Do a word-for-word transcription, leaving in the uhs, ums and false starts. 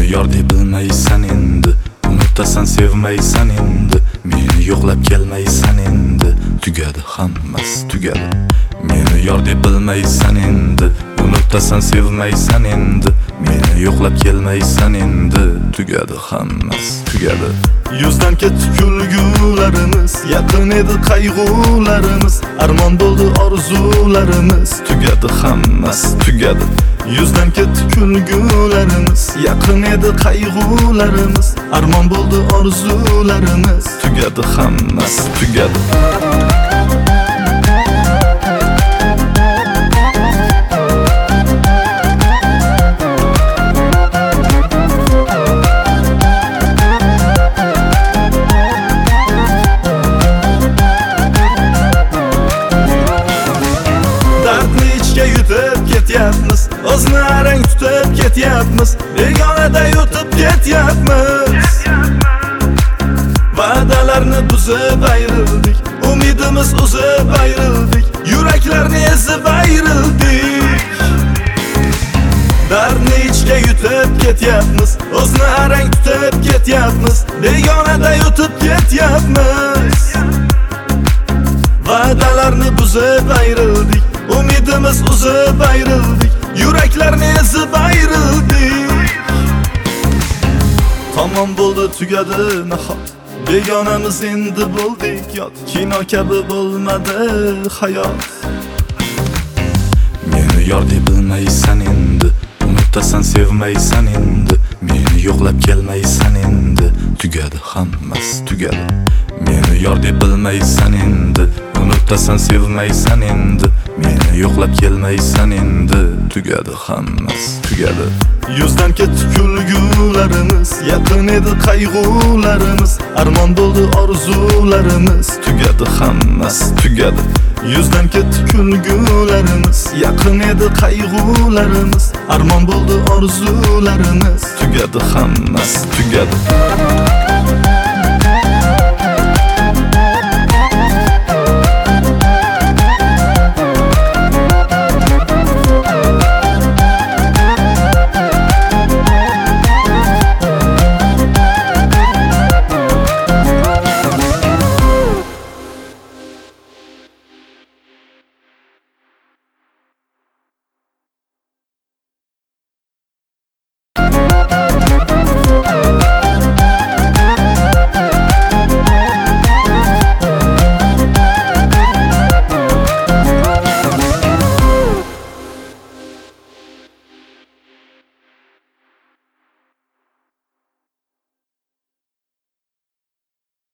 Meni yor deb bilmaysan endi, unutasan sevmaysan endi, meni yo'qlab kelmaysan endi, tugadi hammasi tugadi. Meni yor deb bilmaysan endi, unutasan sevmaysan endi, meni yo'qlab kelmaysan endi, tugadi hammasi tugadi. Yuzdan ketdi kulgularimiz, yaqin edi qayg'ularimiz, armon bo'ldi orzularimiz, tugadi hammasi tugadi. Yuzdan ketdi kulgularimiz, yaqin edi qayg'ularimiz, armon bo'ldi orzularimiz, tugadi hammasi tugadi. Yutib ketyapmiz, o'zni arang tutib ketyapmiz, begonada yutib ketyapmiz. Va'dalarni buzib ayrildik, umidimiz uzib ayrildik, yuraklarni ezib ayrildik. Dardni ichga yutib ketyapmiz, o'zni arang tutib ketyapmiz, begonada yutib ketyapmiz. Va'dalarni buzib ayrildik, umidimiz uzib ayrildik, yuraklarni ezib ayrildik. Tamom bo'ldi tugadi nahot, begonamiz endi bo'ldik yot, kino kabi bo'lmadi hayot. Meni yor deb bilmaysan endi, unutasan sevmaysan endi, meni yo'qlab kelmaysan endi, tugadi hammasi tugadi. Meni yor deb bilmaysan endi, unutasan sevmaysan endi, meni yo'qlab kelmaysan endi, tugadi hammasi tugadi. Yuzdan ketdi kulgularimiz, yaqin edi qayg'ularimiz, armon bo'ldi orzularimiz, tugadi hammasi tugadi. Yuzdan ketdi kulgularimiz, yaqin edi qayg'ularimiz, armon bo'ldi orzularimiz, tugadi hammasi tugadi.